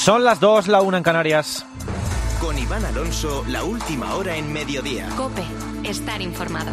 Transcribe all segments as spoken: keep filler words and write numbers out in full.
Son las dos, la una en Canarias. Con Iván Alonso, la última hora en Mediodía. COPE, estar informado.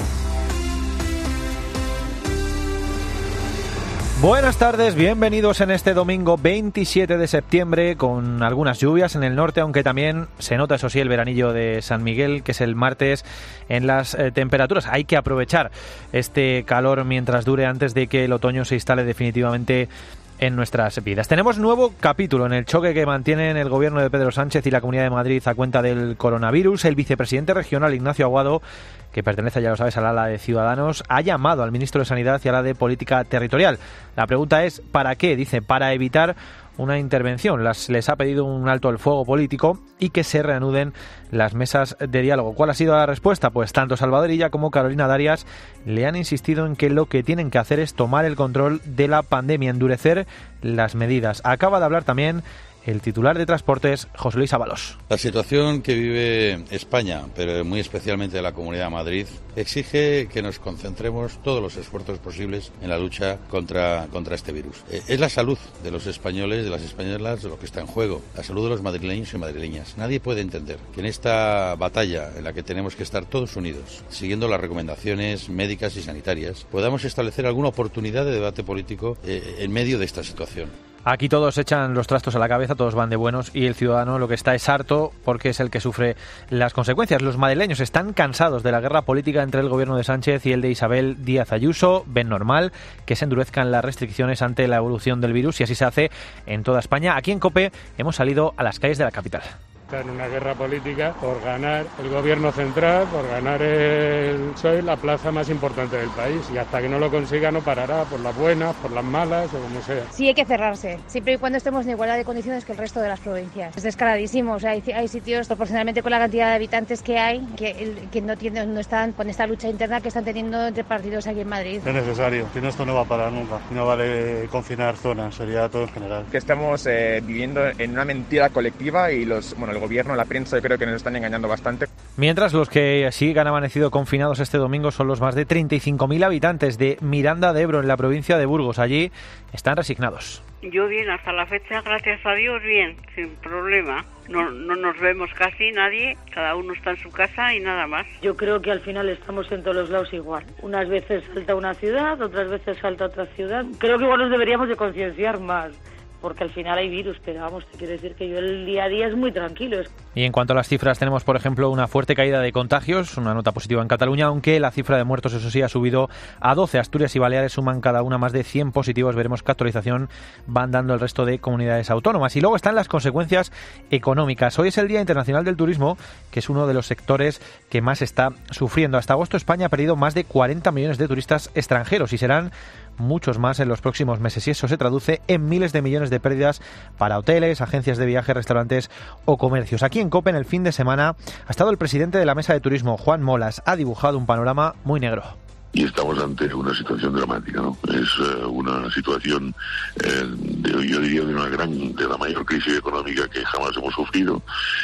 Buenas tardes, bienvenidos en este domingo veintisiete de septiembre con algunas lluvias en el norte, aunque también se nota, eso sí, el veranillo de San Miguel, que es el martes, en las eh, temperaturas. Hay que aprovechar este calor mientras dure antes de que el otoño se instale definitivamente en nuestras vidas. Tenemos nuevo capítulo en el choque que mantienen el gobierno de Pedro Sánchez y la Comunidad de Madrid a cuenta del coronavirus. El vicepresidente regional Ignacio Aguado, que pertenece, ya lo sabes, al ala de Ciudadanos, ha llamado al ministro de Sanidad y a la de Política Territorial. La pregunta es, ¿para qué? Dice, para evitar una intervención. Las, les ha pedido un alto el fuego político y que se reanuden las mesas de diálogo. ¿Cuál ha sido la respuesta? Pues tanto Salvador Illa como Carolina Darias le han insistido en que lo que tienen que hacer es tomar el control de la pandemia, endurecer las medidas. Acaba de hablar también el titular de Transportes, José Luis Ábalos. La situación que vive España, pero muy especialmente la Comunidad de Madrid, exige que nos concentremos todos los esfuerzos posibles en la lucha contra, contra este virus. Es la salud de los españoles, de las españolas, de lo que está en juego, la salud de los madrileños y madrileñas. Nadie puede entender que en esta batalla en la que tenemos que estar todos unidos, siguiendo las recomendaciones médicas y sanitarias, podamos establecer alguna oportunidad de debate político eh, en medio de esta situación. Aquí todos echan los trastos a la cabeza, todos van de buenos y el ciudadano lo que está es harto porque es el que sufre las consecuencias. Los madrileños están cansados de la guerra política entre el gobierno de Sánchez y el de Isabel Díaz Ayuso. Ven normal que se endurezcan las restricciones ante la evolución del virus y así se hace en toda España. Aquí en COPE hemos salido a las calles de la capital. Está en una guerra política por ganar el gobierno central, por ganar el P S O E, la plaza más importante del país. Y hasta que no lo consiga no parará, por las buenas, por las malas o como sea. Sí, hay que cerrarse, siempre y cuando estemos en igualdad de condiciones que el resto de las provincias. Es descaradísimo, o sea, hay, hay sitios proporcionalmente con la cantidad de habitantes que hay que, que no, tienen, no están con esta lucha interna que están teniendo entre partidos aquí en Madrid. Es necesario, si no esto no va a parar nunca. No vale confinar zonas, sería todo en general. Que estamos eh, viviendo en una mentira colectiva y los, bueno, el gobierno, la prensa, yo creo que nos están engañando bastante. Mientras los que sí han amanecido confinados este domingo son los más de treinta y cinco mil habitantes de Miranda de Ebro, en la provincia de Burgos. Allí están resignados. Yo bien, hasta la fecha, gracias a Dios, bien, sin problema. No, no nos vemos casi nadie, cada uno está en su casa y nada más. Yo creo que al final estamos en todos los lados igual. Unas veces salta una ciudad, otras veces salta otra ciudad. Creo que igual nos deberíamos de concienciar más, porque al final hay virus, pero vamos, te quiero decir que yo el día a día es muy tranquilo. Y en cuanto a las cifras, tenemos, por ejemplo, una fuerte caída de contagios, una nota positiva en Cataluña, aunque la cifra de muertos, eso sí, ha subido a doce. Asturias y Baleares suman cada una más de cien positivos. Veremos qué actualización van dando el resto de comunidades autónomas. Y luego están las consecuencias económicas. Hoy es el Día Internacional del Turismo, que es uno de los sectores que más está sufriendo. Hasta agosto España ha perdido más de cuarenta millones de turistas extranjeros y serán muchos más en los próximos meses, y eso se traduce en miles de millones de pérdidas para hoteles, agencias de viaje, restaurantes o comercios. Aquí en COPE, en el fin de semana, ha estado el presidente de la Mesa de Turismo, Juan Molas. Ha dibujado un panorama muy negro. Y estamos ante una situación dramática, ¿no? Es uh, una situación, eh, de, yo diría, de una gran, de la mayor crisis económica que jamás hemos sufrido,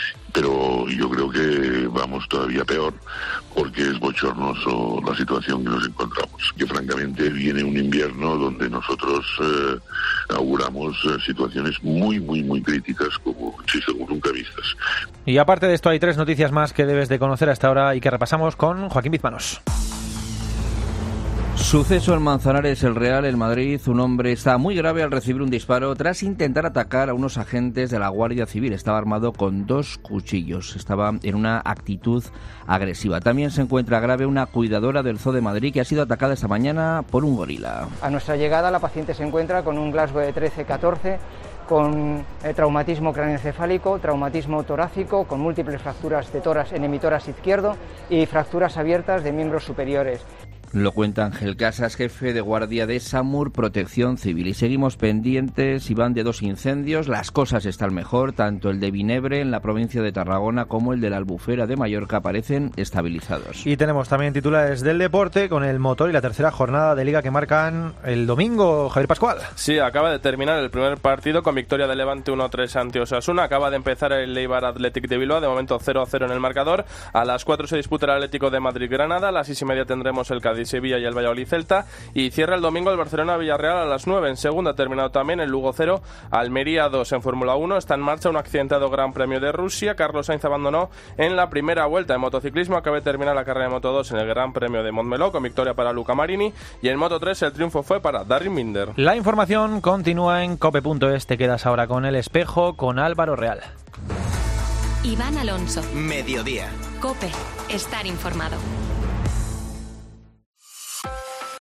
pero yo creo que vamos todavía peor, porque es bochornoso la situación que nos encontramos. Que francamente viene un invierno donde nosotros eh, auguramos eh, situaciones muy, muy, muy críticas, como, como nunca vistas. Y aparte de esto, hay tres noticias más que debes de conocer hasta ahora y que repasamos con Joaquín Bizmanos. Suceso en Manzanares, el Real, en Madrid. Un hombre está muy grave al recibir un disparo tras intentar atacar a unos agentes de la Guardia Civil. Estaba armado con dos cuchillos. Estaba en una actitud agresiva. También se encuentra grave una cuidadora del Zoo de Madrid que ha sido atacada esta mañana por un gorila. A nuestra llegada, la paciente se encuentra con un Glasgow de trece catorce, con eh, traumatismo craneoencefálico, traumatismo torácico, con múltiples fracturas de tórax en hemitórax izquierdo y fracturas abiertas de miembros superiores. Lo cuenta Ángel Casas, jefe de guardia de SAMUR Protección Civil. Y seguimos pendientes, Iván, de dos incendios. Las cosas están mejor, tanto el de Vinebre en la provincia de Tarragona como el de la Albufera de Mallorca parecen estabilizados. Y tenemos también titulares del deporte con el motor y la tercera jornada de Liga que marcan el domingo. Javier Pascual. Sí, acaba de terminar el primer partido con victoria de Levante uno tres ante Osasuna. Acaba de empezar el Eibar Athletic de Bilbao, de momento cero a cero en el marcador. A las cuatro se disputa el Atlético de Madrid-Granada. A las seis y media tendremos el Cádiz Cádiz-Sevilla y el Valladolid-Celta. Y cierra el domingo el Barcelona-Villarreal a las nueve. En segunda ha terminado también el Lugo cero, Almería dos. En Fórmula uno está en marcha un accidentado Gran Premio de Rusia. Carlos Sainz abandonó en la primera vuelta. En motociclismo acaba de terminar la carrera de Moto dos en el Gran Premio de Montmeló con victoria para Luca Marini. Y en Moto tres el triunfo fue para Darren Binder. La información continúa en cope punto es. Te quedas ahora con El Espejo, con Álvaro Real. Iván Alonso. Mediodía. COPE. Estar informado.